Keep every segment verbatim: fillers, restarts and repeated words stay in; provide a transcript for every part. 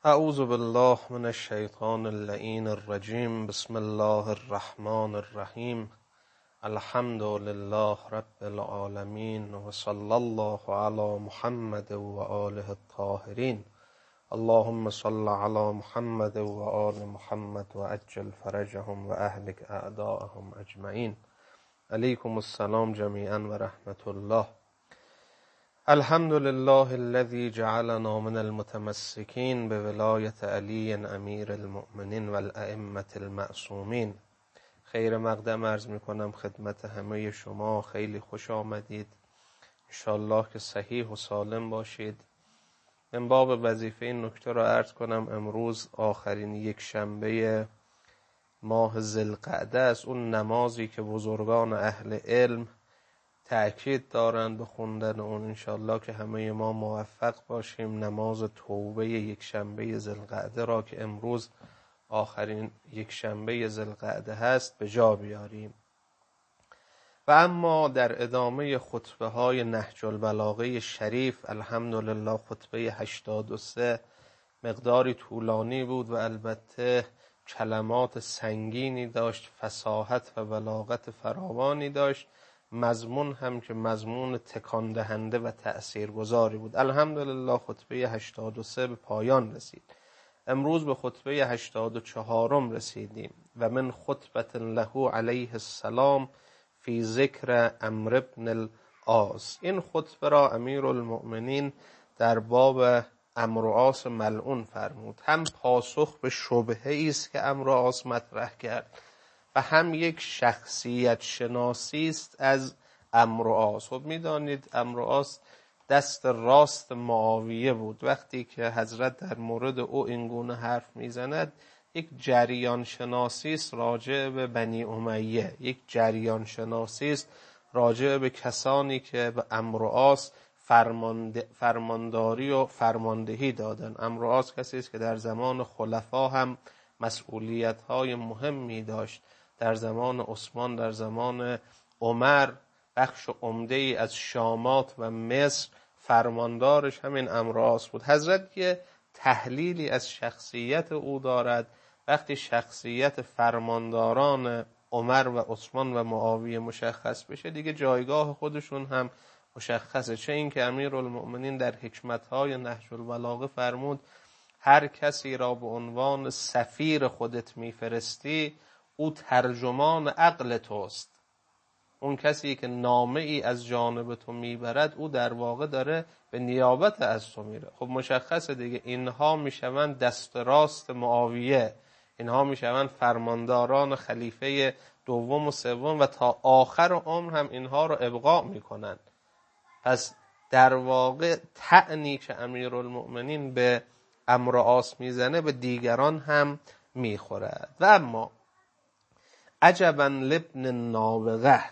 اعوذ بالله من الشیطان اللعین الرجیم. بسم الله الرحمن الرحیم. الحمد لله رب العالمین و صلی الله علی محمد و آله الطاهرین. اللهم صل علی محمد و آل محمد و عجل فرجهم و اهلک اعداءهم اجمعین. علیکم السلام جمیعا و رحمت الله. الحمد لله الذي جعلنا من المتمسكين بولایت علی امیر المؤمنین و الائمة المعصومین. خیر مقدم عرض می کنم خدمت همه شما. خیلی خوش آمدید. انشاءالله که صحیح و سالم باشید. من باب وظیفه این نکته را عرض کنم. امروز آخرین یک شنبه ماه ذوالقعده است. اون نمازی که بزرگان اهل علم تأکید دارند به خوندن اون، انشاءالله که همه ما موفق باشیم نماز توبه یک شنبه ذوالقعده را که امروز آخرین یک شنبه ذوالقعده هست به جا بیاریم. و اما در ادامه خطبه های نهج البلاغه شریف، الحمدلله خطبه هشتاد و سه مقداری طولانی بود و البته کلمات سنگینی داشت، فصاحت و بلاغت فراوانی داشت، مضمون هم که مضمون تکان دهنده و تأثیرگذاری بود. الحمدلله خطبه هشتاد و سه به پایان رسید. امروز به خطبه هشتاد و چهارم رسیدیم. و من خطبة له علیه السلام فی ذکر عمرو بن العاص. این خطبه را امیر المؤمنین در باب عمرو و عاص ملعون فرمود. هم پاسخ به شبهه است که عمرو و عاص مطرح کرد و هم یک شخصیت شناسی است از عمرو و عاص. خب میدانید عمرو و عاص دست راست معاویه بود. وقتی که حضرت در مورد او اینگونه حرف میزند، یک جریان شناسی است راجع به بنی امیه، یک جریان شناسی است راجع به کسانی که به عمرو و عاص فرمانداری و فرماندهی دادن. عمرو و عاص کسی است که در زمان خلفا هم مسئولیت‌های مهمی داشت. در زمان عثمان، در زمان عمر بخش عمده‌ای از شامات و مصر فرماندارش همین عمرو و عاص بود. حضرت یه تحلیلی از شخصیت او دارد. وقتی شخصیت فرمانداران عمر و عثمان و معاویه مشخص بشه، دیگه جایگاه خودشون هم مشخصه. چه این که امیرالمؤمنین در حکمت‌های نهج البلاغه فرمود هر کسی را به عنوان سفیر خودت میفرستی، او ترجمان عقل توست. اون کسی که نامه ای از جانب تو میبرد، او در واقع داره به نیابت از تو میره. خب مشخصه دیگه اینها میشوند دست راست معاویه، اینها میشوند فرمانداران خلیفه دوم و سوم و تا آخر عمر هم اینها رو ابقا میکنن. پس در واقع طعنی که امیرالمؤمنین به عمرو و عاص میزنه به دیگران هم میخورد. و اما عجبا لابن النابغه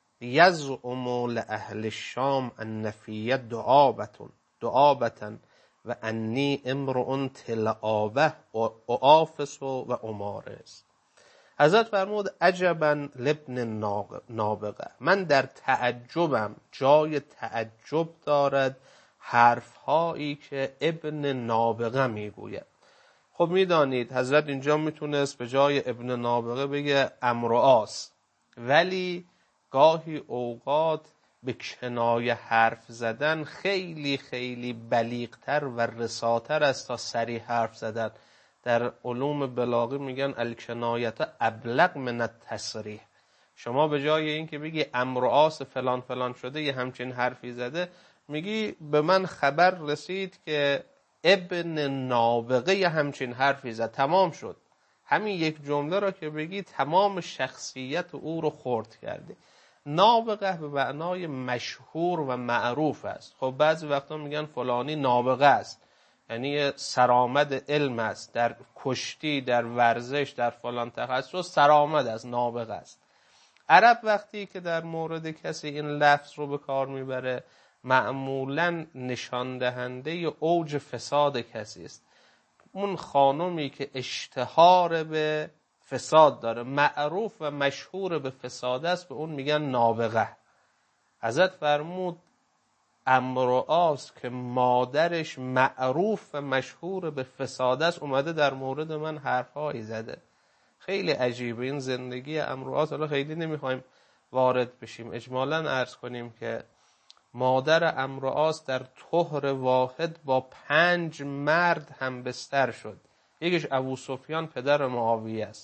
یزعم لاهل الشام ان فی دعابة دعابة و انی امرؤ تلعابه و آفس و امارس. حضرت فرمود عجبا لابن النابغه، من در تعجبم، جای تعجب دارد حرفهایی که ابن نابغه میگوید. خب میدانید حضرت اینجا میتونست به جای ابن نابغه بگه عمرو و عاص، ولی گاهی اوقات به کنایه حرف زدن خیلی خیلی بلیغتر و رساتر است تا صریح حرف زدن. در علوم بلاغه میگن الکنایت ابلغ من التصریح. شما به جای این که بگی عمرو و عاص فلان فلان شده یه همچین حرفی زده، میگی به من خبر رسید که ابن نابغه یه همچین حرفی زد، تمام شد. همین یک جمله را که بگی تمام شخصیت او رو خرد کرده. نابغه به معنای مشهور و معروف است. خب بعضی وقتا میگن فلانی نابغه است، یعنی سرآمد علم است، در کشتی، در ورزش، در فلان تخصص سرآمد است، نابغه است. عرب وقتی که در مورد کسی این لفظ رو به کار میبره، معمولاً نشان دهنده اوج فساد کسی است. اون خانمی که اشتهار به فساد داره، معروف و مشهور به فساد است، به اون میگن نابغه. حضرت فرمود عمرو عاص که مادرش معروف و مشهور به فساد است اومده در مورد من حرفایی زده. خیلی عجیبه این زندگی عمرو عاص. حالا خیلی نمیخوایم وارد بشیم، اجمالاً عرض کنیم که مادر عمرو عاص در طهر واحد با پنج مرد هم بستر شد. یکیش ابو سفیان پدر معاویه است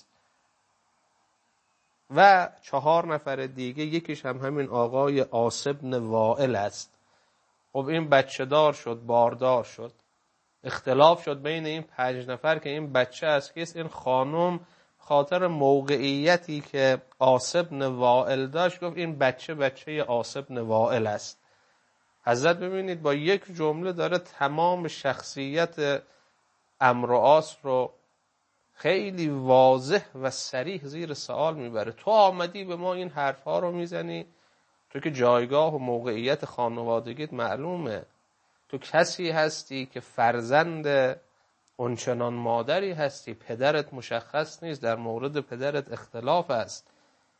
و چهار نفر دیگه، یکیش هم همین آقای عاص بن وائل است. خب این بچه دار شد، باردار شد. اختلاف شد بین این پنج نفر که این بچه از کیست. این خانم خاطر موقعیتی که عاص بن وائل داشت گفت این بچه بچه عاص بن وائل است. حضرت ببینید با یک جمله داره تمام شخصیت عمرو عاص رو خیلی واضح و صریح زیر سوال میبره. تو آمدی به ما این حرفها رو میزنی؟ تو که جایگاه و موقعیت خانوادگیت معلومه. تو کسی هستی که فرزند اونچنان مادری هستی، پدرت مشخص نیست، در مورد پدرت اختلاف است.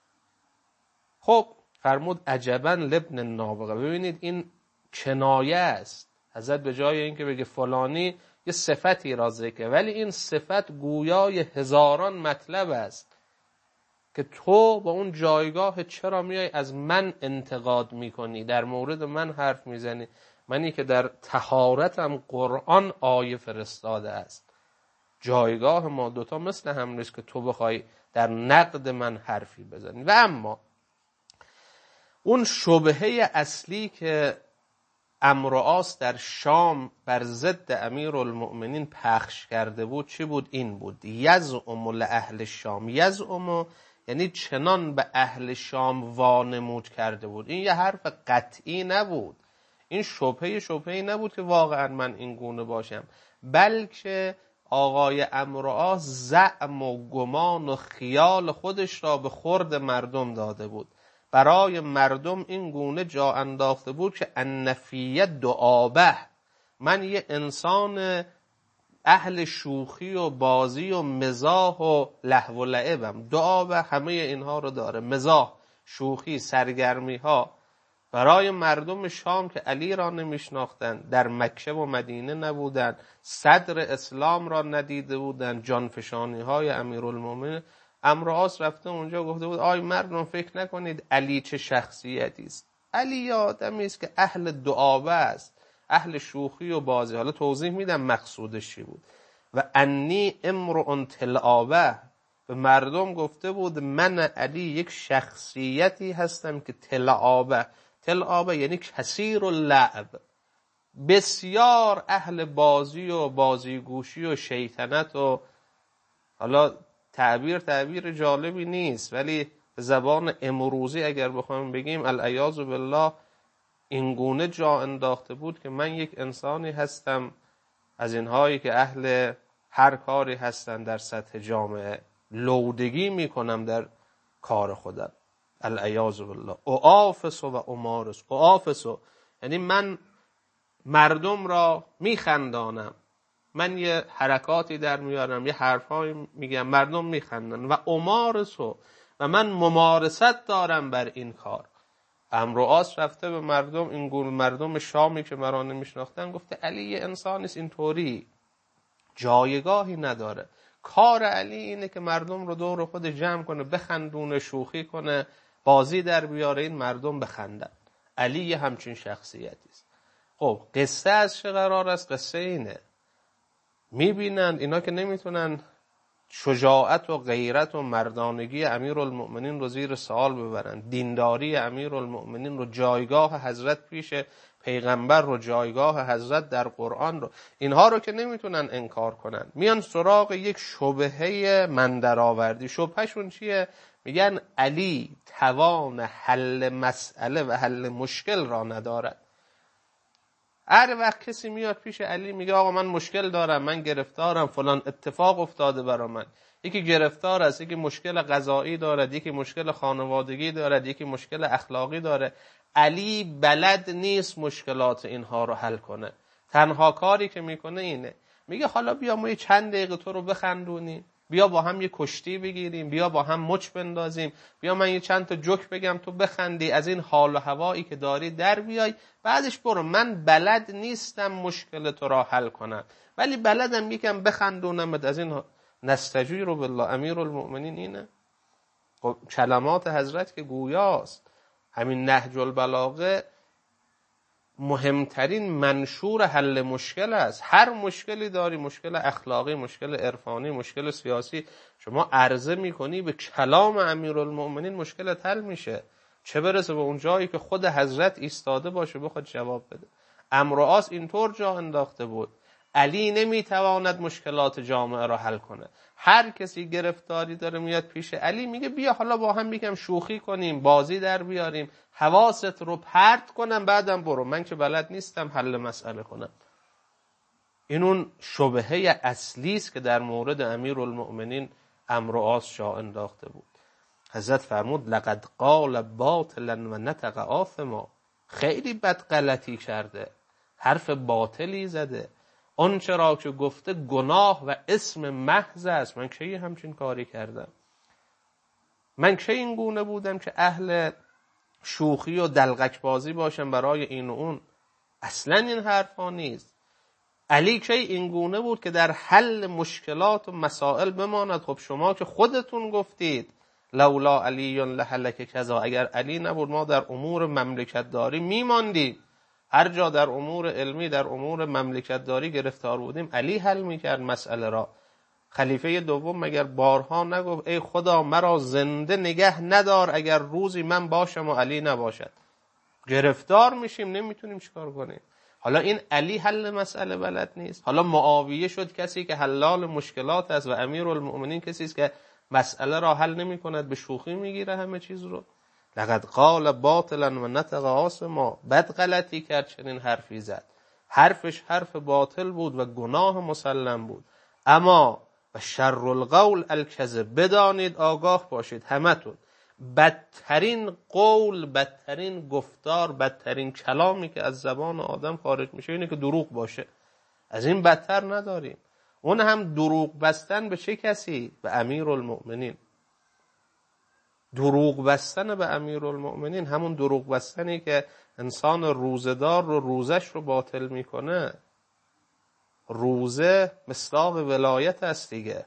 خب فرمود عجبا لابن النابغه. ببینید این کنایه است. حضرت به جای اینکه بگه فلانی یه صفتی را ذکر، ولی این صفت گویای هزاران مطلب است که تو با اون جایگاه چرا میای از من انتقاد میکنی، در مورد من حرف میزنی، منی که در طهارتم قرآن آیه فرستاده است. جایگاه ما دوتا مثل هم نیست که تو بخوای در نقد من حرفی بزنی. و اما اون شبهه اصلی که عمرو عاص در شام بر ضد امیرالمؤمنین پخش کرده بود چی بود؟ این بود: یزعم لاهل الشام. یزعم یعنی چنان به اهل شام وانمود کرده بود. این یه حرف قطعی نبود، این شبهه شبهه نبود که واقعا من این گونه باشم، بلکه آقای عمرو عاص زعم و گمان و خیال خودش را به خورد مردم داده بود. برای مردم این گونه جا انداخته بود که النفیه دعابه، من یه انسان اهل شوخی و بازی و مزاح و لهو و لعبم. دعابه همه اینها رو داره، مزاح، شوخی، سرگرمی ها. برای مردم شام که علی را نمیشناختن، در مکه و مدینه نبودن، صدر اسلام را ندیده بودن، جانفشانی های امیرالمومنین، عمرو عاص رفته اونجا گفته بود آی مردم فکر نکنید علی چه شخصیتی است. علی آدمی است که اهل دعابه است، اهل شوخی و بازی. حالا توضیح میدم مقصودش چی بود. و انی امرؤ تلعابه، به مردم گفته بود من علی یک شخصیتی هستم که تلعابه. تلعابه یعنی کثیر اللعب، بسیار اهل بازی و بازیگوشی و شیطنت. و حالا تعبیر تعبیر جالبی نیست، ولی به زبان امروزی اگر بخوایم بگیم العیاذ بالله این گونه جا انداخته بود که من یک انسانی هستم از اینهایی که اهل هر کاری هستن در سطح جامعه، لودگی میکنم در کار خودم. العیاذ بالله. اعافس و امارس. اعافس یعنی من مردم را میخندانم، من یه حرکاتی در میارم، یه حرفایی میگم، مردم میخندن. و امارس و من ممارست دارم بر این کار. عمرو عاص رفته به مردم، این گونه مردم شامی که مرا نمیشناختن، گفته علی یه انسانیست اینطوری، جایگاهی نداره. کار علی اینه که مردم رو دور خود جمع کنه، بخندونه، شوخی کنه، بازی در بیاره، این مردم بخندن. علی یه همچین شخصیتی است. خب قصه از چه قرار است؟ قصه اینه میبینند اینا که نمیتونن شجاعت و غیرت و مردانگی امیرالمؤمنین رو زیر سوال ببرند، دینداری امیرالمؤمنین رو، جایگاه حضرت پیش پیغمبر رو، جایگاه حضرت در قرآن رو، اینها رو که نمیتونن انکار کنن. میان سراغ یک شبهه من درآوردی. شبهشون چیه؟ میگن علی توان حل مسئله و حل مشکل را ندارد. هر وقت کسی میاد پیش علی میگه آقا من مشکل دارم، من گرفتارم، فلان اتفاق افتاده برا من، یکی گرفتار است، یکی مشکل قضایی دارد، یکی مشکل خانوادگی دارد، یکی مشکل اخلاقی داره، علی بلد نیست مشکلات اینها رو حل کنه. تنها کاری که میکنه اینه، میگه حالا بیا ما چند دقیقه تو رو بخندونیم، بیا با هم یه کشتی بگیریم، بیا با هم مچ بندازیم، بیا من یه چند تا جوک بگم تو بخندی، از این حال و هوایی که داری در بیای، بعدش برو. من بلد نیستم مشکل تو را حل کنم، ولی بلدم یکم بخندونم. از این نستجیر بالله. امیرالمؤمنین اینه. خب کلمات حضرت که گویاست. همین نهج البلاغه مهمترین منشور حل مشکل است. هر مشکلی داری، مشکل اخلاقی، مشکل عرفانی، مشکل سیاسی، شما عرضه میکنی به کلام امیرالمؤمنین مشکلت حل میشه. چه برسه به اون جایی که خود حضرت ایستاده باشه بخواد جواب بده. عمرو و عاص اینطور جا انداخته بود. علی نمیتواند مشکلات جامعه را حل کنه. هر کسی گرفتاری داره میاد پیش علی میگه بیا حالا با هم یکم شوخی کنیم، بازی در بیاریم، حواست رو پرت کنم، بعدم برو. من که بلد نیستم حل مسئله کنم. این اون شبهه اصلی است که در مورد امیرالمؤمنین عمرو و عاص جا انداخته بود. حضرت فرمود لقد قال باطلا و نطق آثما. خیلی بد غلطی کرده، حرف باطلی زده. اون چرا که گفته گناه و اسم محض است. من کی همچین کاری کردم؟ من کی این گونه بودم که اهل شوخی و دلغک بازی باشم برای این و اون؟ اصلا این حرفا نیست. علی کی این گونه بود که در حل مشکلات و مسائل بماند؟ خب شما که خودتون گفتید لولا علی لهلک کذا، اگر علی نبود ما در امور مملکت داری میماندیم. هر جا در امور علمی، در امور مملکت داری گرفتار بودیم علی حل میکرد مسئله را. خلیفه دوم مگر بارها نگفت ای خدا مرا زنده نگه ندار اگر روزی من باشم و علی نباشد؟ گرفتار میشیم، نمیتونیم چیکار کنیم. حالا این علی حل مسئله بلد نیست. حالا معاویه شد کسی که حلال مشکلات است و امیرالمؤمنین کسی است که مسئله را حل نمیکند، به شوخی میگیره همه چیز رو. لقد قال باطلا و نطق آثما. بد غلطی کرد، چنین حرفی زد. حرفش حرف باطل بود و گناه مسلم بود. اما و شر القول الکذب. بدانید، آگاه باشید همتون، بدترین قول، بدترین گفتار، بدترین کلامی که از زبان آدم خارج میشه اینه که دروغ باشه. از این بدتر نداریم. اون هم دروغ بستن به چه کسی؟ به امیرالمؤمنین. دروغ بستن به امیرالمؤمنین همون دروغ بستنی که انسان روزدار رو روزش رو باطل میکنه. روزه مصداق ولایت است دیگه.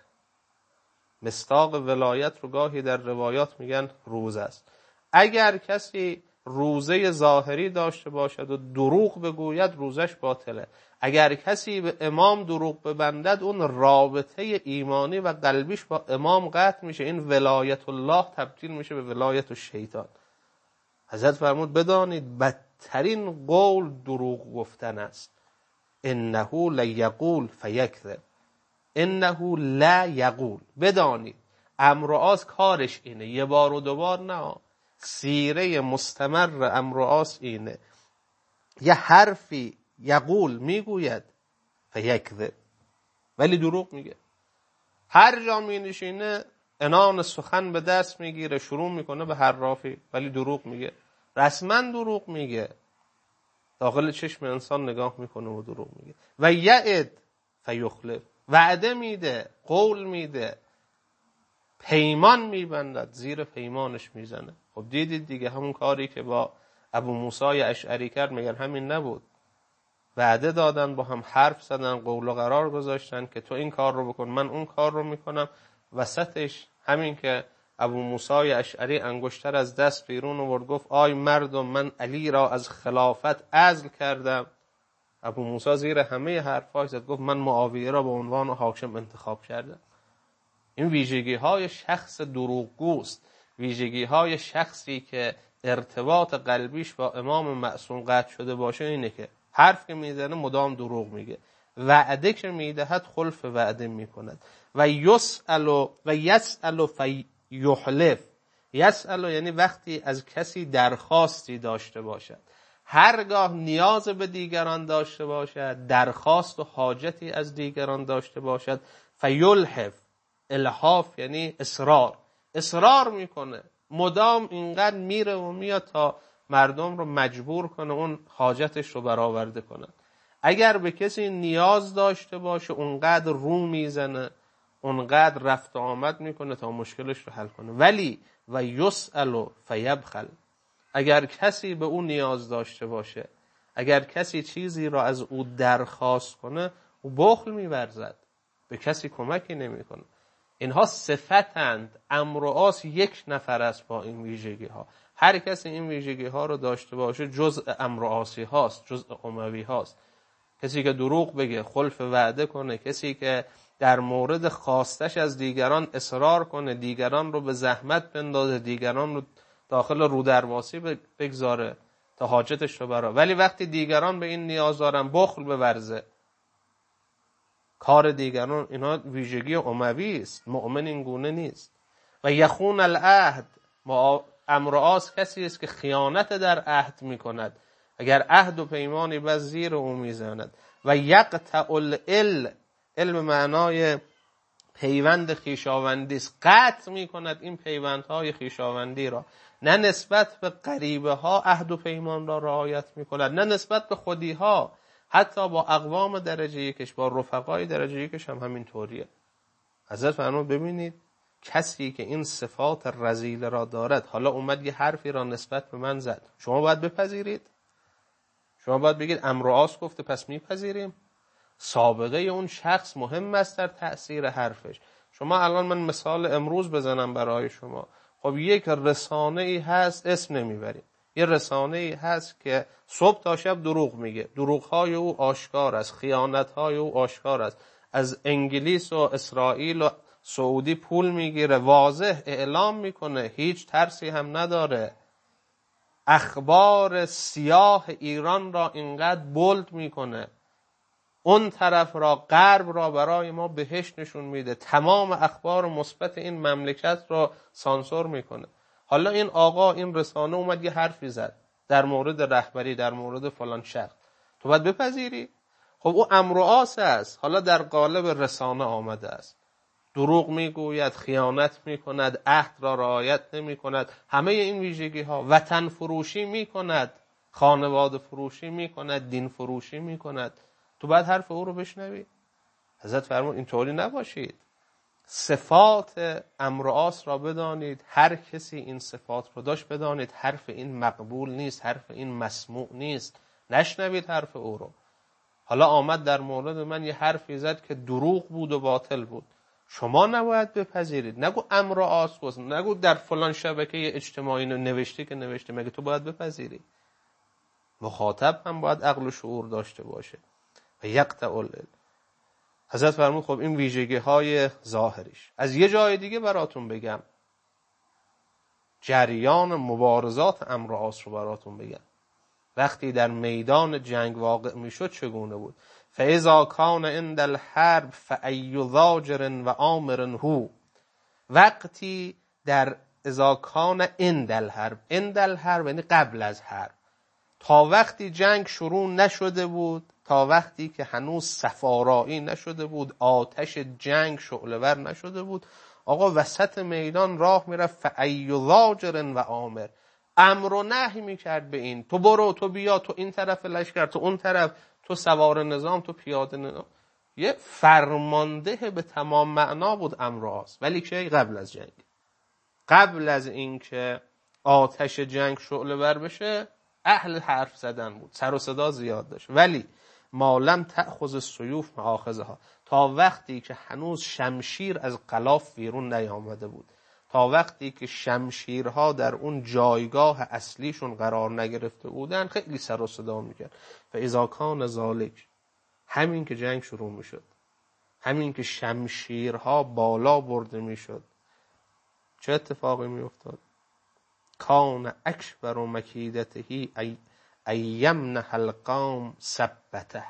مصداق ولایت رو گاهی در روایات میگن روزه است. اگر کسی روزه ظاهری داشته باشد و دروغ بگوید روزش باطله. اگر کسی به امام دروغ ببندد اون رابطه ایمانی و قلبیش با امام قطع میشه. این ولایت الله تبدیل میشه به ولایت الشیطان. حضرت فرمود بدانید بدترین قول دروغ گفتن است. انه لیقول فیکذب. انه لا یقول. بدانید عمرو و عاص کارش اینه، یه بار و دوبار نه، سیره مستمر عمرو و عاص اینه. یه حرفی یقول میگوید فیکذب، ولی دروغ میگه. هر جا می نشینه عنان سخن به دست میگیره، شروع میکنه به حرافی، ولی دروغ میگه. رسما دروغ میگه. داخل چشم انسان نگاه میکنه و دروغ میگه. و یعد فیخلف. وعده میده، قول میده، پیمان میبندد، زیر پیمانش میزنه. خب دیدید دیگه همون کاری که با ابو موسی اشعری کرد، مگر همین نبود؟ وعده دادن، با هم حرف زدن، قول و قرار گذاشتن که تو این کار رو بکن، من اون کار رو میکنم. وسطش همین که ابو موسی اشعری انگشتر از دست بیرون آورد گفت آی مردم من علی را از خلافت عزل کردم. ابو موسی زیر همه حرفاش زد گفت من معاویه را به عنوان حاکم انتخاب کردم. این ویژگی های شخص دروغگوست، ویژگی های شخصی که ارتباط قلبیش با امام معصوم قطع شده باشه اینه که حرف که میزنه مدام دروغ میگه، وعده که میدهد خلف وعده میکند. و یسأل و یسأل فیحلف. یسأل یعنی وقتی از کسی درخواستی داشته باشد، هرگاه نیاز به دیگران داشته باشد، درخواست و حاجتی از دیگران داشته باشد، فیلحف. الحاف یعنی اصرار. اصرار میکنه، مدام اینقدر میره و میاد تا مردم رو مجبور کنه اون حاجتش رو برآورده کنه. اگر به کسی نیاز داشته باشه اونقدر رو میزنه، اونقدر رفت و آمد میکنه تا مشکلش رو حل کنه. ولی و یسأل فیبخل، اگر کسی به او نیاز داشته باشه، اگر کسی چیزی را از او درخواست کنه، او بخل می‌ورزد، به کسی کمکی نمیکنه. اینها صفتند. عمرو و عاص یک نفر است با این ویژگی ها. هر کسی این ویژگی ها رو داشته باشه جزء عمرو و عاصی هاست، جزء اموی هاست. کسی که دروغ بگه، خلف وعده کنه، کسی که در مورد خواستش از دیگران اصرار کنه، دیگران رو به زحمت بندازه، دیگران رو داخل رودرواسی بگذاره تا حاجتش رو برا، ولی وقتی دیگران به این نیاز دارن بخل بورزه، کار دیگران، اینا ویژگی اموی است. مؤمن این گونه نیست. و یخون العهد، عمرو و عاص کسی است که خیانت در عهد میکند، اگر عهد و پیمانی بس زیر او میزند. و یقطع العل، علم معنای پیوند خویشاوندی است، قطع میکند این پیوندهای خویشاوندی را. نه نسبت به غریبه ها عهد و پیمان را رعایت میکند، نه نسبت به خودی ها، حتی با اقوام درجه یکش، با رفقای درجه یکش هم همین طوریه. حضرت فرمود ببینید کسی که این صفات رذیله را دارد، حالا اومد یه حرفی را نسبت به من زد، شما باید بپذیرید؟ شما باید بگید عمرو و عاص گفته پس میپذیریم؟ سابقه اون شخص مهم است در تأثیر حرفش. شما الان من مثال امروز بزنم برای شما. خب یک رسانه ای هست، اسم نمیبریم، یه رسانه ای هست که صبح تا شب دروغ میگه، دروغ‌های او آشکار است، خیانت‌های او آشکار است، از انگلیس و اسرائیل و سعودی پول میگیره، واضح اعلام میکنه، هیچ ترسی هم نداره، اخبار سیاه ایران را اینقدر بولد میکنه، اون طرف را، غرب را برای ما بهشت نشون میده، تمام اخبار مثبت این مملکت را سانسور میکنه. حالا این آقا، این رسانه اومد یه حرفی زد در مورد رهبری، در مورد فلان شخص، تو باید بپذیری؟ خب او عمرو و عاص است، حالا در قالب رسانه آمده است، دروغ میگوید، خیانت میکند، عهد را رعایت نمیکند، همه این ویژگی ها، وطن فروشی میکند، خانواده فروشی میکند، دین فروشی میکند، تو باید حرف او رو بشنوی؟ حضرت فرمود اینطوری نباشید، صفات عمرو و عاص را بدانید، هر کسی این صفات رو داشت بدانید حرف این مقبول نیست، حرف این مسموع نیست، نشنوید حرف او رو. حالا آمد در مورد من یه حرفی زد که دروغ بود و باطل بود، شما نباید بپذیرید، نگو عمرو و عاص گفت، نگو در فلان شبکه اجتماعی نوشته که نوشته، مگه تو باید بپذیری؟ مخاطب هم باید عقل و شعور داشته باشه. و یقطع العل. حضرت فرمود خب این ویژگی های ظاهریش. از یه جای دیگه براتون بگم، جریان مبارزات عمرو و عاص رو براتون بگم. وقتی در میدان جنگ واقع میشد چگونه بود؟ فاذا کان عند الحرب فای ضاجر و آمر هو. وقتی در اذا کان عند الحرب، عند الحرب یعنی قبل از حرب، تا وقتی جنگ شروع نشده بود، تا وقتی که هنوز صفارایی نشده بود، آتش جنگ شعله‌ور نشده بود، آقا وسط میدان راه میرفت، فای ضاجر و آمر، امر و نهی میکرد به این، تو برو، تو بیا، تو این طرف لشکر، تو اون طرف، تو سوار نظام، تو پیاده نظام. یه فرمانده به تمام معنا بود عمرو و عاص. ولی که قبل از جنگ، قبل از اینکه آتش جنگ شعله‌ور بشه، اهل حرف زدن بود، سر و صدا زیاد داشت. ولی ما لم تأخذ السیوف مآخذها، تا وقتی که هنوز شمشیر از غلاف بیرون نیامده بود، تا وقتی که شمشیرها در اون جایگاه اصلیشون قرار نگرفته بودن، خیلی سر و صدا میکرد. فاذا کان ذالک، همین که جنگ شروع میشد، همین که شمشیرها بالا برده میشد، چه اتفاقی میافتاد؟ کان اکبر مکیدته ای ایمنه القوم ثبته.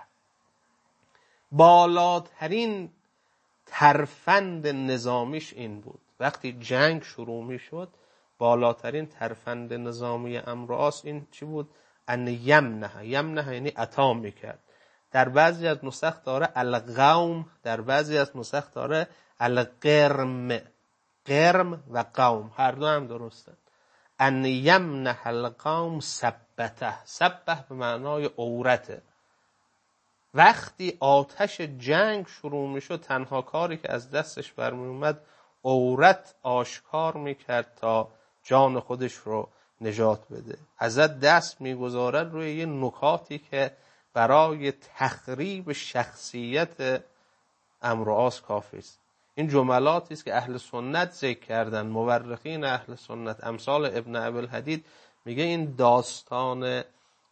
بالاترین ترفند نظامیش این بود. وقتی جنگ شروع می شد، بالاترین ترفند نظامی عمرو و عاص این چی بود؟ ان یمنه. یمنه یعنی عطا میکرد. در بعضی از نسخ داره القوم، در بعضی از نسخ داره القرم. قرم و قوم هر دو هم درسته. ان یمنه القوم ثبته. ثبته به معنای عورته. وقتی آتش جنگ شروع میشد تنها کاری که از دستش برمی اومد عورت آشکار میکرد تا جان خودش رو نجات بده. حضرت دست میگذارد روی یه نکاتی که برای تخریب شخصیت عمرو و عاص کافی است. این جملاتی است که اهل سنت ذکر کردن، مورخین اهل سنت امثال ابن ابوالحدید میگه این داستان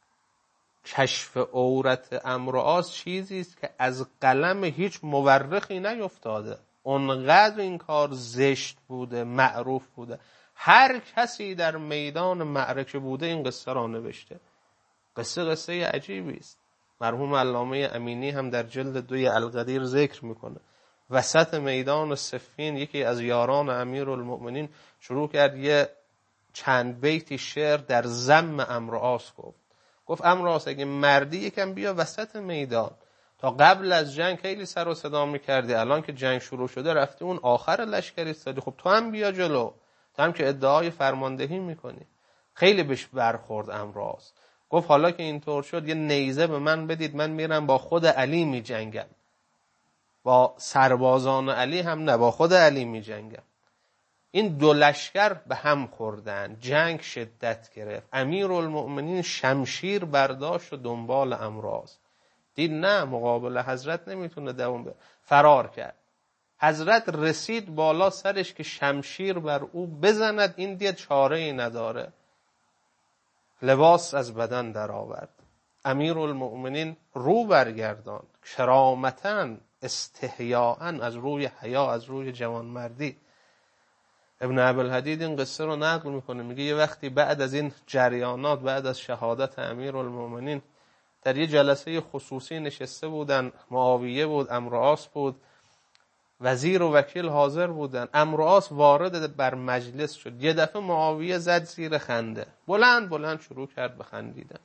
کشف عورت عمرو و عاص چیزی است که از قلم هیچ مورخی نیفتاده. اونقدر این کار زشت بوده، معروف بوده، هر کسی در میدان معرکه بوده این قصه را نوشته. قصه قصه عجیبی است. مرحوم علامه امینی هم در جلد دوی القدیر ذکر میکنه. وسط میدان صفین یکی از یاران امیرالمؤمنین شروع کرد یه چند بیتی شعر در ذم عمرو و عاص گفت. گفت عمرو و عاص اگه مردی یکم بیا وسط میدان، تا قبل از جنگ خیلی سر و صدا میکردی، الان که جنگ شروع شده رفتی اون آخر لشکر ایستادی، خب تو هم بیا جلو، تو هم که ادعای فرماندهی میکنی. خیلی بهش برخورد عمرو و عاص. گفت حالا که اینطور شد یه نیزه به من بدید، من میرم با خود علی میجنگم. با سربازان علی هم نه، با خود علی میجنگم. این دو لشکر به هم خوردن، جنگ شدت گرفت. امیرالمؤمنین شمشیر برداشت و دنبال عمرو و عاص. دید نه، مقابل حضرت نمیتونه دوام بره، فرار کرد. حضرت رسید بالا سرش که شمشیر بر او بزند، این دید چاره ای نداره، لباس از بدن در آورد. امیرالمؤمنین رو برگردان، کرامتاً استحیاءاً، از روی حیا، از روی جوانمردی. ابن ابوالحدید این قصه رو نقل میکنه، میگه یه وقتی بعد از این جریانات، بعد از شهادت امیرالمؤمنین، در یه جلسه خصوصی نشسته بودن، معاویه بود، عمرو و عاص بود، وزیر و وکیل حاضر بودن. عمرو و عاص وارد بر مجلس شد، یه دفعه معاویه زد زیر خنده، بلند بلند شروع کرد به خندیدن.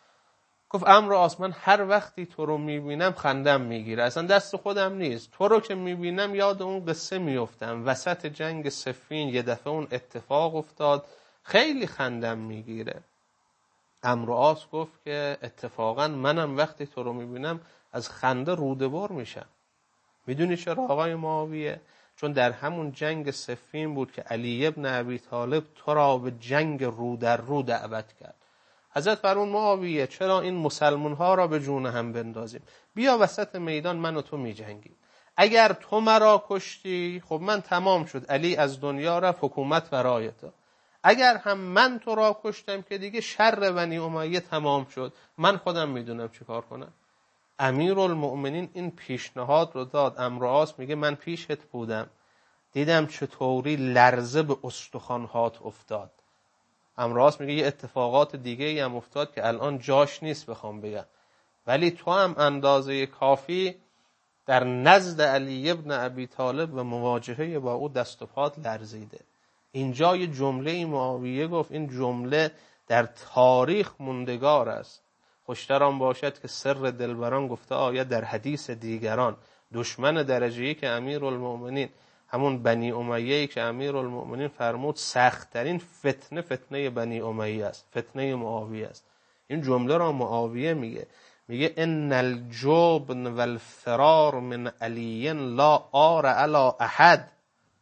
گفت عمرو و عاص من هر وقتی تو رو میبینم خندم میگیره، اصلا دست خودم نیست، تو رو که میبینم یاد اون قصه میفتم، وسط جنگ صفین یه دفعه اون اتفاق افتاد، خیلی خندم میگیره. عمرو و عاص گفت که اتفاقا منم وقتی تو رو میبینم از خنده روده‌بر میشم. میدونی چرا آقای معاویه؟ چون در همون جنگ صفین بود که علی ابن ابی طالب تو را به جنگ رو در رو دعوت کرد. حضرت فرمود معاویه چرا این مسلمان ها را به جون هم بندازیم، بیا وسط میدان من و تو می جنگیم. اگر تو مرا کشتی خب من تمام شد، علی از دنیا رفت، حکومت برای تو. اگر هم من تو را کشتم که دیگه شر بنی امیه تمام شد، من خودم میدونم چی کار کنم. امیرالمؤمنین این پیشنهاد رو داد. عمرو و عاص میگه من پیشت بودم، دیدم چطوری لرزه به استخوان‌هات افتاد. عمرو و عاص میگه یه اتفاقات دیگه ای هم افتاد که الان جاش نیست بخوام بگم، ولی تو هم اندازه کافی در نزد علی ابن ابی طالب و مواجهه با او دست و پات لرزیده. اینجا یه جمله معاویه گفت، این جمله در تاریخ موندگار است. خوشتر آن باشد که سر دلبران گفته آید در حدیث دیگران. دشمن درجه‌ای که امیرالمؤمنین، همون بنی امیه‌ای که امیرالمؤمنین فرمود سخت‌ترین فتنه فتنه بنی امیه است، فتنه معاویه است. این جمله را معاویه میگه، میگه ان الجبن والفرار من علی لا آر علی احد.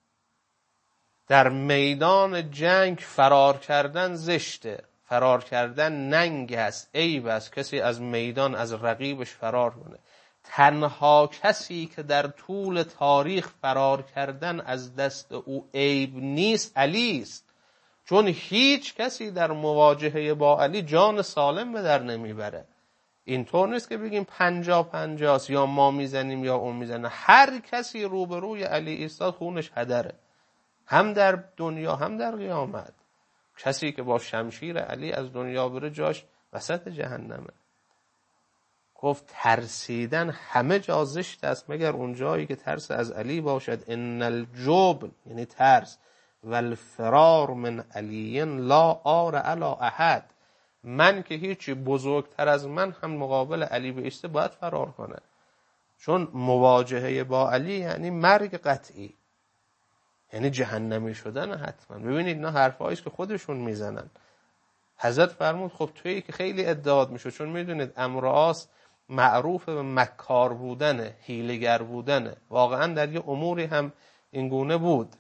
در میدان جنگ فرار کردن زشته، فرار کردن ننگ است، عیب است، کسی از میدان از رقیبش فرار کنه. تنها کسی که در طول تاریخ فرار کردن از دست او عیب نیست علی است، چون هیچ کسی در مواجهه با علی جان سالم به در نمیبره. اینطور نیست که بگیم پنجا پنجاست، یا ما میزنیم یا اون میزنه. هر کسی روبروی علی ایستاد خونش هدره، هم در دنیا هم در قیامت. کسی که با شمشیر علی از دنیا بره جاش وسط جهنمه. گفت ترسیدن همه جا زشت است مگر اون جایی که ترس از علی باشد. ان الجبن یعنی ترس، والفرار من علی لا آر علی احد. من که هیچی، بزرگتر از من هم مقابل علی بایسته باید فرار کنه، چون مواجهه با علی یعنی مرگ قطعی، یعنی جهنمی شدن حتما. ببینید اینا حرفایی است که خودشون میزنن. حضرت فرمود خب تویی که خیلی ادعات میشه، چون میدونید عمرو و عاص معروف به مکار بودنه، حیله‌گر بودنه. واقعا در یه اموری هم این گونه بود.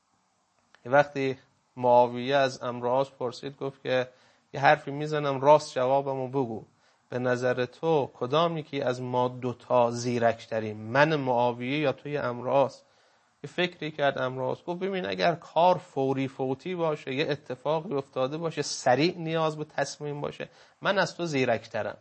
وقتی معاویه از عمرو العاص پرسید، گفت که یه حرفی میزنم راست جوابمو بگو، به نظر تو کدام یکی از ما دوتا زیرکتریم، من معاویه یا توی عمرو العاص؟ یه فکری کرد عمرو العاص، گفت ببین اگر کار فوری فوتی باشه، یه اتفاقی افتاده باشه، سریع نیاز به تصمیم باشه، من از تو زیرکترم.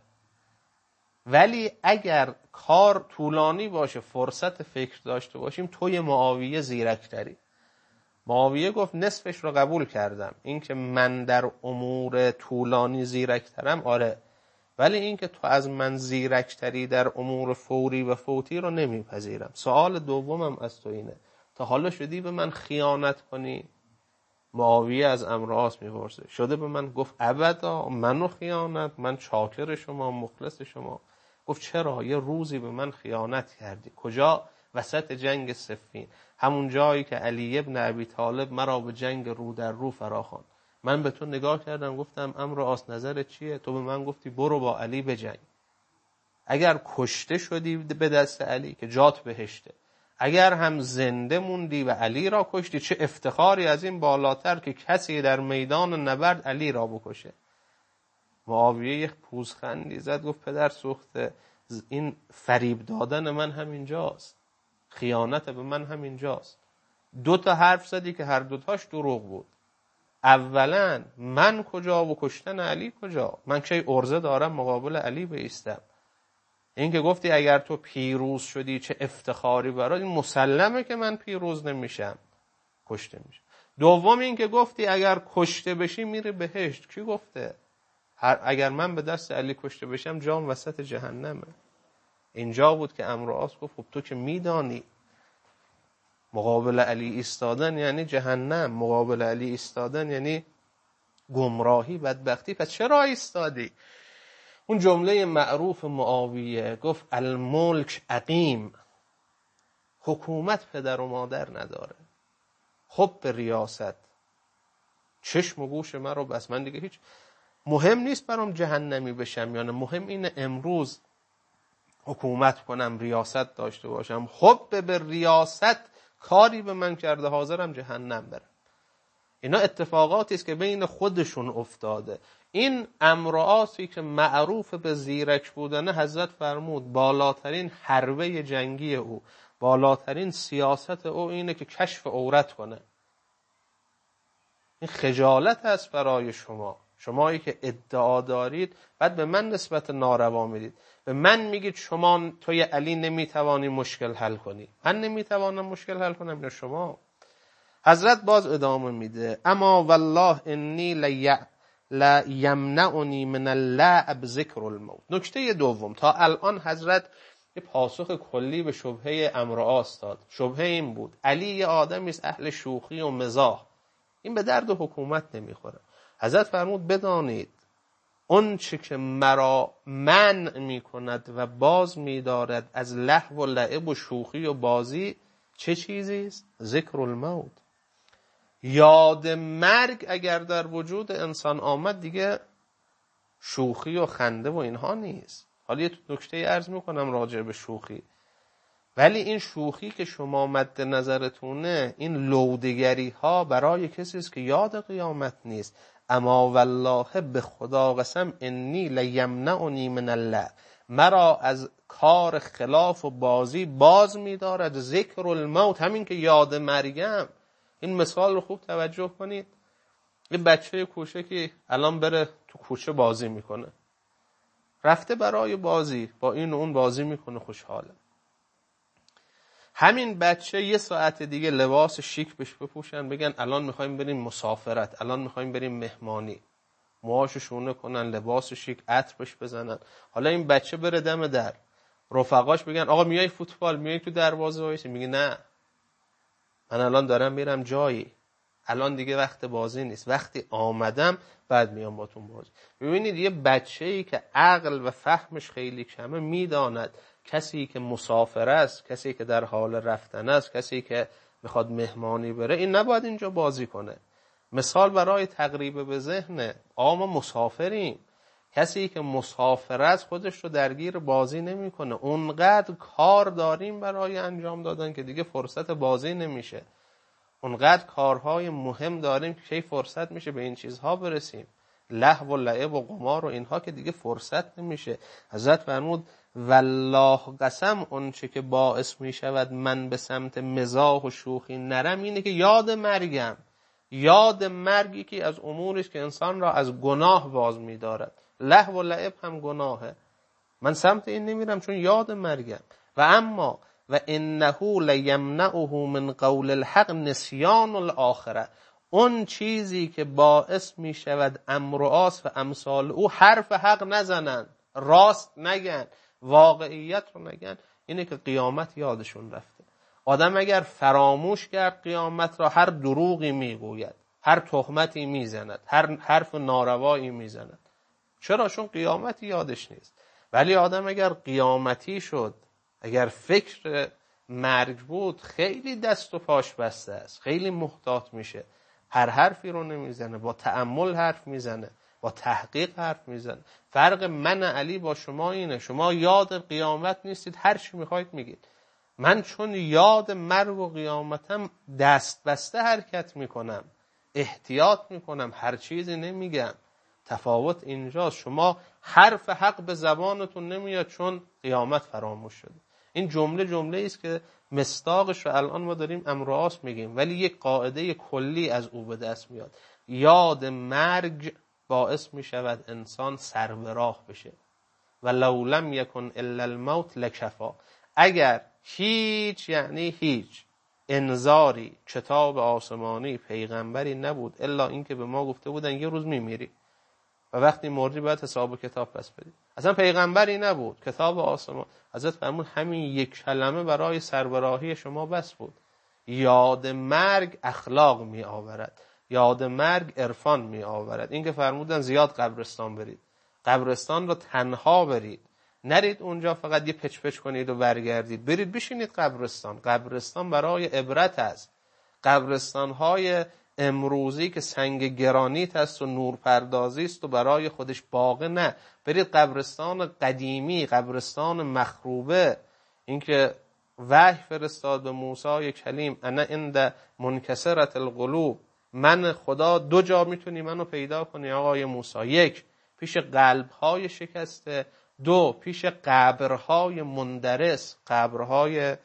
ولی اگر کار طولانی باشه، فرصت فکر داشته باشیم، توی معاویه زیرکتری. معاویه گفت نصفش رو قبول کردم، این که من در امور طولانی زیرکترم آره، ولی این که تو از من زیرکتری در امور فوری و فوتی رو نمیپذیرم. سوال دومم از تو اینه، تا حالا شدی به من خیانت کنی؟ معاویه از عمرو العاص میپرسه، شده به من؟ گفت ابدا، منو خیانت؟ من چاکر شما، مخلص شما. گفت چرا؟ یه روزی به من خیانت کردی. کجا؟ وسط جنگ صفین، همون جایی که علی ابن ابی طالب مرا به جنگ رو در رو فراخواند. من به تو نگاه کردم گفتم عمرو العاص نظرت چیه؟ تو به من گفتی برو با علی بجنگ. اگر کشته شدی به دست علی که جات بهشته، اگر هم زنده موندی و علی را کشتی، چه افتخاری از این بالاتر که کسی در میدان نبرد علی را بکشه. معاویه یک پوزخندی زد، گفت پدر سوخته، این فریب دادن من همینجاست، خیانت به من همینجاست. دو تا حرف زدی که هر دوتاش دروغ بود. اولا من کجا و کشتن علی کجا؟ من که عرضه دارم مقابل علی بایستم. این که گفتی اگر تو پیروز شدی چه افتخاری برای، این مسلمه که من پیروز نمیشم، کشته میشم. دوم این که گفتی اگر کشته بشی میری بهشت، کی گفته؟ هر اگر من به دست علی کشته بشم جام وسط جهنمه. اینجا بود که عمرو العاص گفت خب تو که میدانی مقابل علی ایستادن یعنی جهنم، مقابل علی ایستادن یعنی گمراهی، بدبختی، پس چرا ایستادی؟ اون جمله معروف معاویه، گفت الملک عقیم، حکومت پدر و مادر نداره. خب به ریاست چشم و گوش من رو بس، من دیگه هیچ مهم نیست برام جهنمی بشم یا نه، مهم اینه امروز حکومت کنم، ریاست داشته باشم. خب به ریاست کاری به من کرده، حاضرم جهنم برم. اینا اتفاقاتی است که بین خودشون افتاده. این عمرو العاصی که معروف به زیرک بودنه، حضرت فرمود بالاترین حربه جنگی او، بالاترین سیاست او اینه که کشف عورت کنه. این خجالت است برای شما، شمایی که ادعا دارید بعد به من نسبت ناروا میدید. به من میگید شما توی علی نمیتوانی مشکل حل کنی. من نمیتوانم مشکل حل کنم یا شما؟ حضرت باز ادامه میده، اما والله انی لا یمنعنی من اللعب ذکر الموت. نکته دوم، تا الان حضرت یه پاسخ کلی به شبهه عمرو العاص داد. شبهه این بود علی یه آدمی است اهل شوخی و مزاح، این به درد حکومت نمیخوره. حضرت فرمود بدانید اون چه که مرا منع میکند و باز میدارد از لهو و لعب و شوخی و بازی چه چیزی است؟ ذکر الموت. یاد مرگ اگر در وجود انسان آمد دیگه شوخی و خنده و اینها نیست. حالا یه نکته عرض میکنم راجع به شوخی، ولی این شوخی که شما مد نظرتونه، این لودگری ها برای کسی است که یاد قیامت نیست. اما والله به خدا قسم انی لیمنعنی من الله، مرا از کار خلاف و بازی باز می‌دارد ذکر الموت، همین که یاد مرگم. این مثال رو خوب توجه کنید. یه بچه کوچکی الان بره تو کوچه بازی میکنه، رفته برای بازی، با این و اون بازی میکنه، خوشحاله. همین بچه یه ساعت دیگه لباس شیک بهش بپوشن، بگن الان میخوایم بریم مسافرت، الان میخوایم بریم مهمانی، موهاشو شونه کنن، لباس شیک، عطر بهش بزنن. حالا این بچه بره دم در، رفقاش بگن آقا میای فوتبال، میای تو دروازه وایسی، میگه نه من الان دارم میرم جایی، الان دیگه وقت بازی نیست، وقتی آمدم بعد میام باتون بازی. ببینید یه بچه‌ای که عقل و فهمش خیلی کمه میداند کسی که مسافر است، کسی که در حال رفتن است، کسی که میخواد مهمانی بره، این نباید اینجا بازی کنه. مثال برای تقریب به ذهنه، آقا ما مسافریم، کسی که مسافر است خودش رو درگیر بازی نمیکنه. اونقدر کار داریم برای انجام دادن که دیگه فرصت بازی نمیشه. اونقدر کارهای مهم داریم که کی فرصت میشه به این چیزها برسیم. لهو و لعب و قمار و اینها که دیگه فرصت نمیشه. حضرت فرمود والله قسم اون چه که باعث میشود من به سمت مزاح و شوخی نرم اینه که یاد مرگم. یاد مرگی که از اموریست که انسان را از گناه باز می‌دارد. لهو و لعب هم گناهه. من سمت این نمیرم چون یاد مرگم. و اما و انه لیمنعه من قول الحق نسیان الاخره، اون چیزی که باعث می‌شود امر و آس و امثال او حرف حق نزنن، راست نگن، واقعیت رو نگن، اینه که قیامت یادشون رفته. آدم اگر فراموش کرد قیامت را، هر دروغی میگوید، هر تهمتی میزند، هر حرف ناروایی میزند. چرا؟ چون قیامتی یادش نیست. ولی آدم اگر قیامتی شد، اگر فکر مرگ بود، خیلی دست و پاش بسته است، خیلی محتاط میشه، هر حرفی رو نمیزنه، با تأمل حرف میزنه، با تحقیق حرف میزنه. فرق من علی با شما اینه، شما یاد قیامت نیستید، هر چی میخواید میگید. من چون یاد مرگ و قیامتم دست بسته حرکت میکنم، احتیاط میکنم، هر چیزی نمیگم. تفاوت اینجاست. شما حرف حق به زبانتون نمیاد چون قیامت فراموش شده. این جمله جمله ایست که مصداقش رو الان ما داریم امر و آس میگیم، ولی یک قاعده کلی از او به دست میاد. یاد مرگ باعث میشود انسان سر به راه بشه. و لو لم یکن الا الموت لکفا، اگر هیچ یعنی هیچ انذاری، کتاب آسمانی، پیغمبری نبود الا اینکه به ما گفته بودن یه روز میمیری و وقتی مردی باید حساب و کتاب پس بدی. اصلا پیغمبری نبود، کتاب آسمان. حضرت فرمود همین یک کلمه برای سربراهی شما بس بود. یاد مرگ اخلاق می آورد، یاد مرگ عرفان می آورد. این که فرمودن زیاد قبرستان برید، قبرستان رو تنها برید، نرید اونجا فقط یه پچ پچ کنید و برگردید. برید بشینید قبرستان. قبرستان برای عبرت است. قبرستان های امروزی که سنگ گرانیت است و نورپردازی است و برای خودش باقی نه. برید قبرستان قدیمی، قبرستان مخروبه. این که وحی فرستاد به موسی کلیم، انا عند منکسرت القلوب، من خدا دو جا میتونی منو پیدا کنی آقای موسی. یک، پیش قلب‌های شکسته. دو، پیش قبرهای مندرس، قبرهای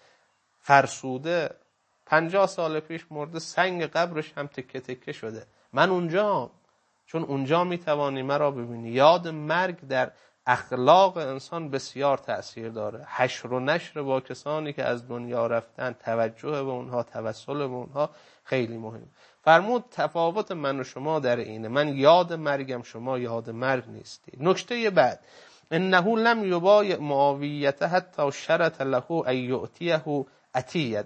فرسوده. پنجاه سال پیش مرده، سنگ قبرش هم تکه تکه شده. من اونجا، چون اونجا میتوانی مرا ببینی. یاد مرگ در اخلاق انسان بسیار تأثیر داره. حشر و نشر با کسانی که از دنیا رفتن، توجه به اونها، توسل به اونها خیلی مهم. فرمود تفاوت من و شما در اینه، من یاد مرگم، شما یاد مرگ نیستی. نکته بعد، انه لم یبایع معاویه حتی شرط له ان یؤتیه عطیه.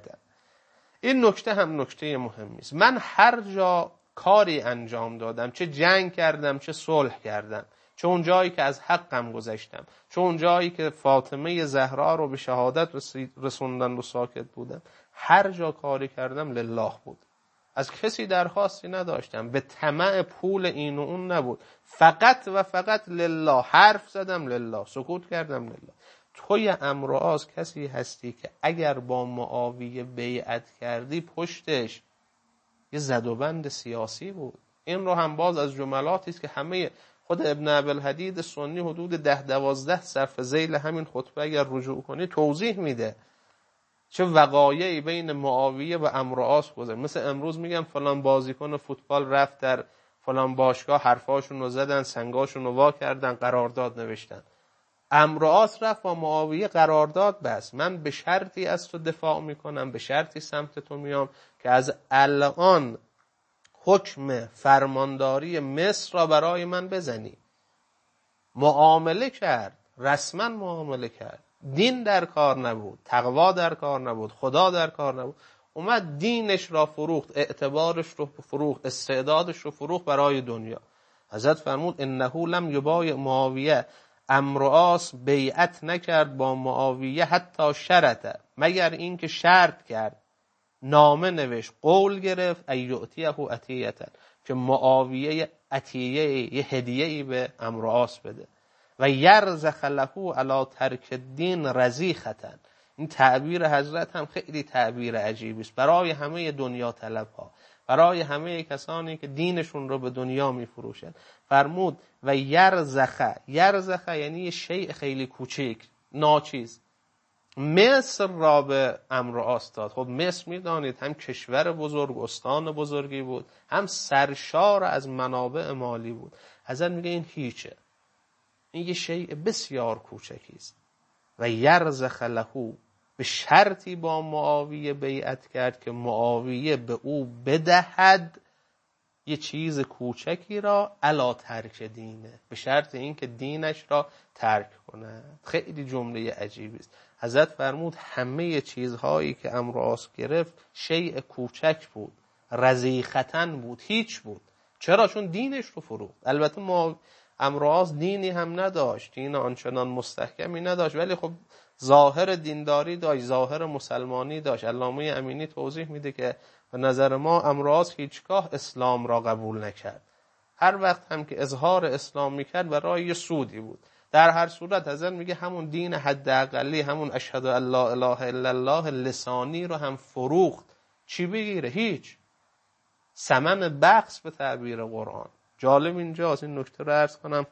این نکته هم نکته مهمی است. من هر جا کاری انجام دادم، چه جنگ کردم، چه صلح کردم، چه اون جایی که از حقم گذشتم، چه اون جایی که فاطمه زهرا رو به شهادت رسوندن و ساکت بودم، هر جا کاری کردم لله بود. از کسی درخواستی نداشتم، به طمع پول این و اون نبود، فقط و فقط لله. حرف زدم لله، سکوت کردم لله. توی امر و آز کسی هستی که اگر با معاویه بیعت کردی پشتش یه زدوبند سیاسی بود. این رو هم باز از جملاتی است که همه خود ابن ابوالحدید سنی حدود ده دوازده صفحه ذیل همین خطبه اگر رجوع کنی توضیح میده چه وقایعی بین معاویه و امر و آس گذشت. مثل امروز میگم فلان بازیکن فوتبال رفت در فلان باشگاه، حرفاشون رو زدن، سنگاشون رو وا کردن، قرارداد نوشتن. امر و آس رفت با معاویه قرارداد بس، من به شرطی از تو دفاع میکنم، به شرطی سمت تو میام که از الان حکم فرمانداری مصر را برای من بزنی. معامله کرد، رسما معامله کرد. دین در کار نبود، تقوا در کار نبود، خدا در کار نبود. اومد دینش را فروخت، اعتبارش رو فروخت، استعدادش رو فروخت برای دنیا. حضرت فرمود انه لم یبایع معاویه، امر و آس بیعت نکرد با معاویه حتی شرطه، مگر این که شرط کرد، نامه نوشت، قول گرفت، ایعطیه عطیه، که معاویه عطیه، یه هدیه‌ای به امر و آس بده. و یرزخ له علی ترک الدین رزیختن. این تعبیر حضرت هم خیلی تعبیر عجیبی است برای همه دنیا طلب ها، برای همه کسانی که دینشون رو به دنیا میفروشن. فرمود و یرزخ، یرزخ یعنی یه شیء خیلی کوچیک، ناچیز. مصر را به عمرو عاص داد. خب مصر میدانید هم کشور بزرگ، استان بزرگی بود، هم سرشار از منابع مالی بود. حضرت میگه این هیچه، این یه شیء بسیار کوچکی است. و یرزخ له، به شرطی با معاویه بیعت کرد که معاویه به او بدهد یه چیز کوچکی را علی ترک دینه، به شرط اینکه دینش را ترک کنه. خیلی جمله عجیبی است. حضرت فرمود همه چیزهایی که عمرو عاص گرفت شیء کوچک بود، رزیختن بود، هیچ بود. چرا؟ چون دینش رو فروخت. البته ما عمرو عاص دینی هم نداشت، دین آنچنان مستحکمی نداشت، ولی خب ظاهر دینداری داشت، ظاهر مسلمانی داشت. علامه امینی توضیح میده که به نظر ما عمرو عاص هیچگاه اسلام را قبول نکرد. هر وقت هم که اظهار اسلام میکرد برای یه سودی بود. در هر صورت حضرت میگه همون دین حداقلی، همون اشهد ان لا اله الا الله لسانی رو هم فروخت. چی بگیره؟ هیچ. ثمن بخس به تعبیر قرآن. جالب اینجاست، این نکته رو عرض کنم.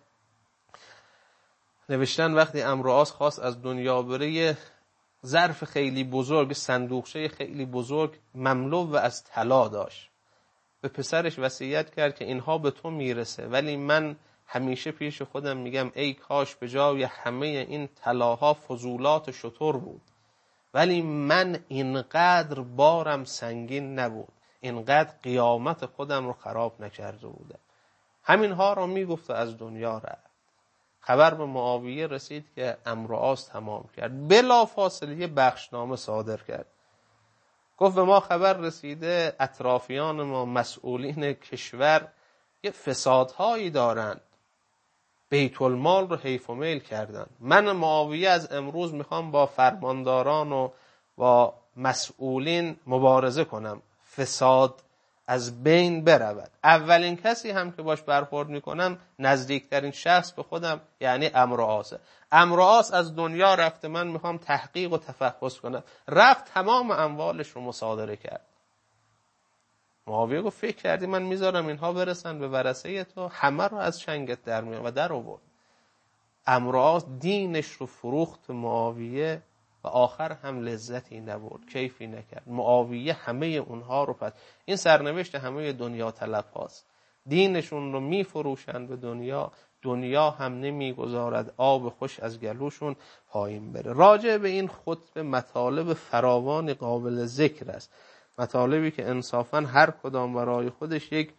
نوشتن وقتی عمرو عاص خواست از دنیا بره، یه ظرف خیلی بزرگ، صندوقچه خیلی بزرگ مملو و از طلا داشت. به پسرش وصیت کرد که اینها به تو میرسه، ولی من همیشه پیش خودم میگم ای کاش به جای همه این طلاها فضولات شتر بود، ولی من اینقدر بارم سنگین نبود، اینقدر قیامت خودم رو خراب نکرده بودم. همینها رو میگفت و از دنیا رفت. خبر به معاویه رسید که عمرو عاص تمام کرد. بلا فاصله یه بخشنامه صادر کرد. گفت به ما خبر رسیده اطرافیان ما، مسئولین کشور، یه فسادهایی دارند، بیت المال رو حیف و میل کردن. من معاویه از امروز میخوام با فرمانداران و با مسئولین مبارزه کنم، فساد از بین برود. اولین کسی هم که باش برخورد میکنم نزدیکترین شخص به خودم یعنی عمرو عاص. عمرو عاص از دنیا رفته، من میخوام تحقیق و تفحص کنم. رفت تمام اموالش رو مصادره کرد. معاویه گفت فکر کردی من میذارم اینها برسن به ورثه تو؟ همه رو از چنگت در میان و در آورد. عمرو عاص دینش رو فروخت معاویه و آخر هم لذتی نبرد، کیفی نکرد. معاویه همه اونها رو پس، این سرنوشت همه دنیا طلب هاست. دینشون رو میفروشند به دنیا، دنیا هم نمیگذارد آب خوش از گلوشون پایین بره. راجع به این خطبه مطالب فراوان قابل ذکر است، مطالبی که انصافاً هر کدام برای خودش یک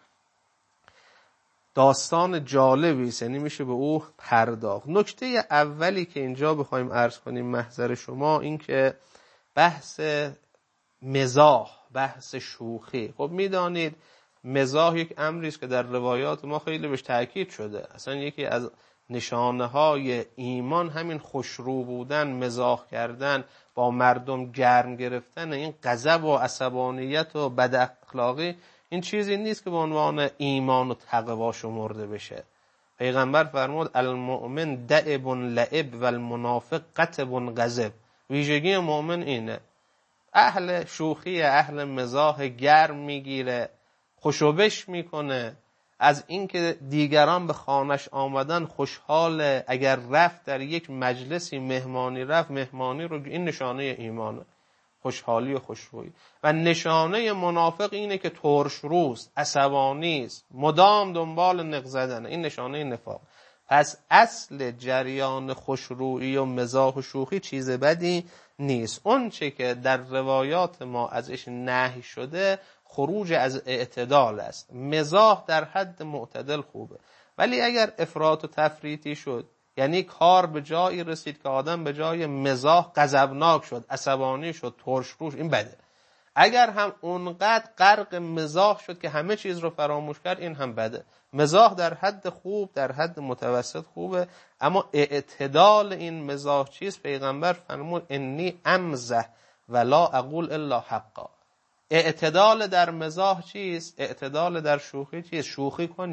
داستان جالبی است، یعنی میشه به او پرداخت. نکته اولی که اینجا بخوایم عرض کنیم محضر شما این که بحث مزاح، بحث شوخی. خب میدانید مزاح یک امری است که در روایات ما خیلی بهش تاکید شده. اصلا یکی از نشانه های ایمان همین خوشرو بودن، مزاح کردن، با مردم گرم گرفتن. این غضب و عصبانیت و بد اخلاقی این چیزی نیست که به عنوان ایمان و تقوا شمرده بشه. پیغمبر فرمود المؤمن دأب لعب و المنافق قطب غضب. ویژگی مؤمن اینه، اهل شوخی، اهل مزاح، گرم میگیره، خوشوبش میکنه، از اینکه دیگران به خانش آمدن خوشحاله. اگر رفت در یک مجلسی مهمانی رفت، مهمانی رو، این نشانه ایمانه، خوشحالی و خوشرویی. و نشانه منافق اینه که ترش روست، عصبانی است، مدام دنبال نق زدنه، این نشانه نفاق. پس اصل جریان خوشرویی و مزاح و شوخی چیز بدی نیست. اون چه که در روایات ما ازش نهی شده خروج از اعتدال است. مزاح در حد معتدل خوبه، ولی اگر افراط و تفریطی شد، یعنی کار به جایی رسید که آدم به جای مزاح غضبناک شد، عصبانی شد، ترش روش، این بده. اگر هم اونقدر غرق مزاح شد که همه چیز رو فراموش کرد، این هم بده. مزاح در حد خوب، در حد متوسط خوبه، اما اعتدال این مزاح چیست؟ پیغمبر فرمود انی امزح ولا اقول الا حقا. اعتدال در مزاح چیست؟ اعتدال در شوخی چیست؟ شوخی کنید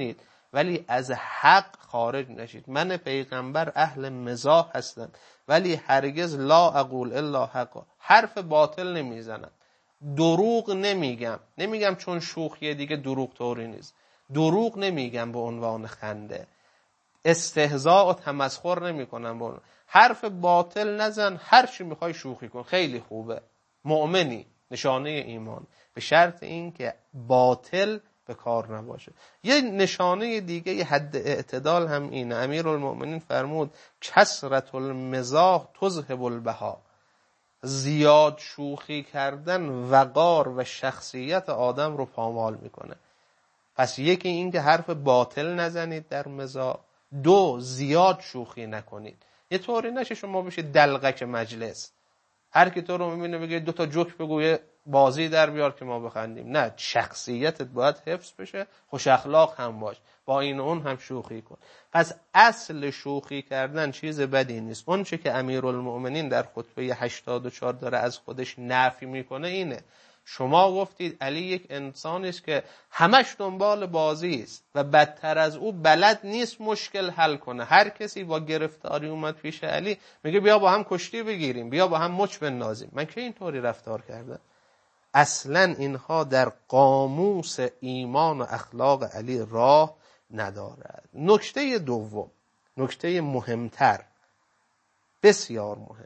ولی از حق خارج نشید. من پیغمبر اهل مزاح هستم ولی هرگز لا اقول الا حقا، حرف باطل نمیزنم، دروغ نمیگم. نمیگم چون شوخیه دیگه دروغ طوری نیست، دروغ نمیگم به عنوان خنده، استهزاء و تمسخر نمی کنم، با حرف باطل نزن، هر چی میخوای شوخی کن، خیلی خوبه، مؤمنی، نشانه ایمان، به شرط این که باطل به کار نباشه. یه نشانه دیگه یه حد اعتدال هم اینه. امیرالمؤمنین فرمود کثرت المزاح تذهب البها، زیاد شوخی کردن وقار و شخصیت آدم رو پامال میکنه. پس یکی این که حرف باطل نزنید در مزاح، دو زیاد شوخی نکنید. یه طوری نشه شما بشید دلقک مجلس، هر کی تو رو میبینه بگه دو تا جوک بگو یه بازی در بیار که ما بخندیم. نه، شخصیتت باید حفظ بشه، خوش اخلاق هم باش، با این اون هم شوخی کن. پس اصل شوخی کردن چیز بدی نیست. اون چه که امیرالمؤمنین در خطبه هشتاد و چهار داره از خودش نفی میکنه اینه. شما گفتید علی یک انسانی است که همش دنبال بازی است و بدتر از او بلد نیست مشکل حل کنه. هر کسی با گرفتاری اومد پیش علی میگه بیا با هم کشتی بگیریم، بیا با هم مچ بندازیم. من که اینطوری رفتار کردم؟ اصلا اینها در قاموس ایمان و اخلاق علی راه ندارد. نکته دوم، نکته مهمتر، بسیار مهم،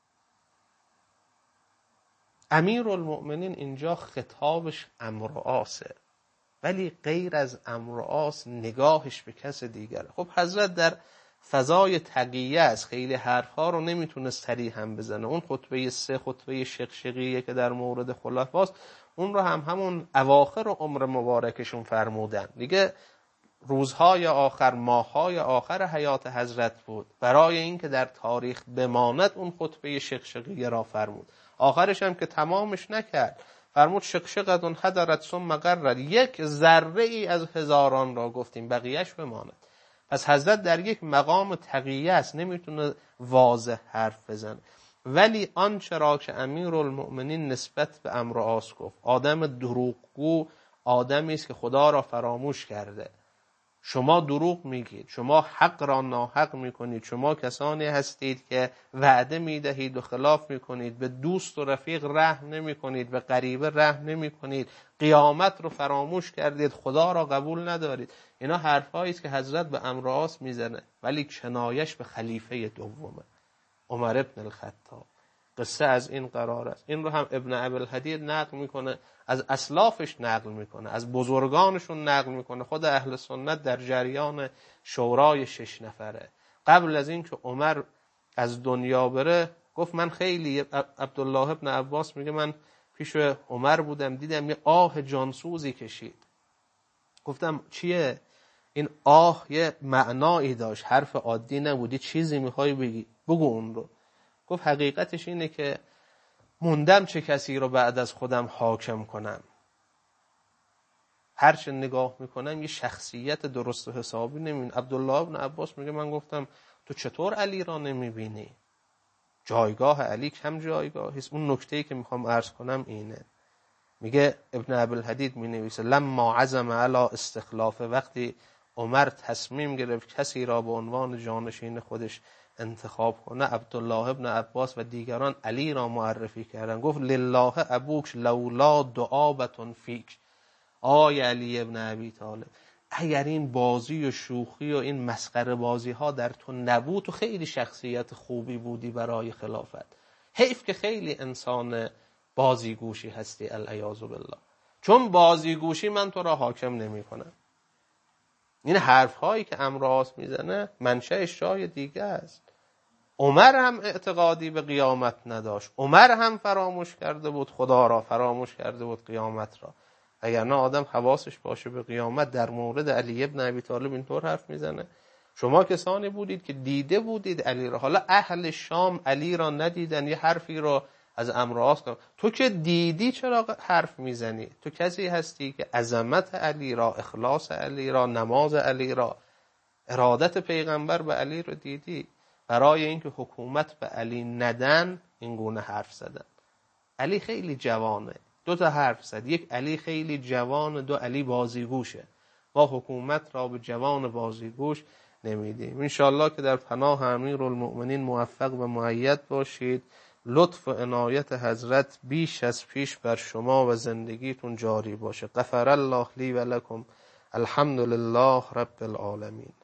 امیرالمؤمنین اینجا خطابش امر و عاصه، ولی غیر از امر و عاص نگاهش به کس دیگره. خب حضرت در فضای تقیه است، خیلی حرفها رو نمیتونه صریح هم بزنه. اون خطبه سه خطبه شقشقیه که در مورد خلفاست، اون رو هم همون اواخر عمر مبارکشون فرمودن دیگه. روزهای آخر، ماههای آخر حیات حضرت بود، برای اینکه در تاریخ بماند اون خطبه شقشقیه را فرمود. آخرش هم که تمامش نکرد، فرمود شقشقتون حضرت ثم قرر، یک ذره ای از هزاران را گفتیم بقیهش بماند. پس حضرت در یک مقام تقیه است، نمیتونه واضح حرف بزنه. ولی آنچه را که امیرالمؤمنین نسبت به امر و عاص گفت، آدم دروغگو آدمی است که خدا را فراموش کرده. شما دروغ میگید، شما حق را ناحق میکنید، شما کسانی هستید که وعده میدهید و خلاف میکنید، به دوست و رفیق رحم نمیکنید، به غریبه رحم نمیکنید، قیامت رو فراموش کردید، خدا را قبول ندارید. اینا حرفایی است که حضرت به امر و عاص میزنه، ولی کنایش به خلیفه دومه، عمر ابن الخطاب. قصه از این قرار است. این رو هم ابن ابوالهدید نقل میکنه، از اسلافش نقل میکنه، از بزرگانشون نقل میکنه. خود اهل سنت در جریان شورای شش نفره قبل از این که عمر از دنیا بره گفت من خیلی، عبدالله ابن عباس میگه من پیش عمر بودم دیدم یه آه جانسوزی کشید. گفتم چیه این آه؟ یه معنایی داشت، حرف عادی نبودی، چیزی میخوای بگی؟ بگو اون رو. گفت حقیقتش اینه که موندم چه کسی رو بعد از خودم حاکم کنم. هرچه نگاه میکنم یه شخصیت درست و حسابی نمیبینم. عبدالله ابن عباس میگه من گفتم تو چطور علی را نمیبینی؟ جایگاه علی کم جایگاهی است. اون نکته‌ای که میخوام عرض کنم اینه. میگه ابن ابوالهدید مینویسه لما عزم علی استخلاف، وقتی عمر تصمیم گرفت کسی را به عنوان جانشین خودش انتخاب کنه، عبدالله ابن عباس و دیگران علی را معرفی کردن. گفت لله ابوک لولا دعابتون فیک، آی علی ابن ابی طالب، اگر این بازی و شوخی و این مسخره بازی ها در تو نبود، تو خیلی شخصیت خوبی بودی برای خلافت. حیف که خیلی انسان بازیگوشی هستی العیاذ بالله، چون بازیگوشی من تو را حاکم نمی کنم. این حرف هایی که امر و عاص میزنه منشأش جای دیگه است. عمر هم اعتقادی به قیامت نداشت، عمر هم فراموش کرده بود خدا را، فراموش کرده بود قیامت را. اگر نه آدم حواسش باشه به قیامت، در مورد علی ابن ابی طالب اینطور حرف میزنه. شما کسانی بودید که دیده بودید علی را، حالا اهل شام علی را ندیدن، یه حرفی رو از امر و عاص کن. تو که دیدی چرا حرف میزنی؟ تو کسی هستی که عظمت علی را، اخلاص علی را، نماز علی را، ارادت پیغمبر به علی رو دیدی. برای اینکه حکومت به علی ندن این گونه حرف زدن. علی خیلی جوانه، دو تا حرف زد، یک علی خیلی جوان، دو علی بازیگوشه. ما حکومت را به جوان بازیگوش نمیدیم. انشاءالله که در پناه امیرالمؤمنین موفق و مؤید باشید. لطف و عنایت حضرت بیش از پیش بر شما و زندگیتون جاری باشه. غفر الله لی و لکم. الحمد لله رب العالمین.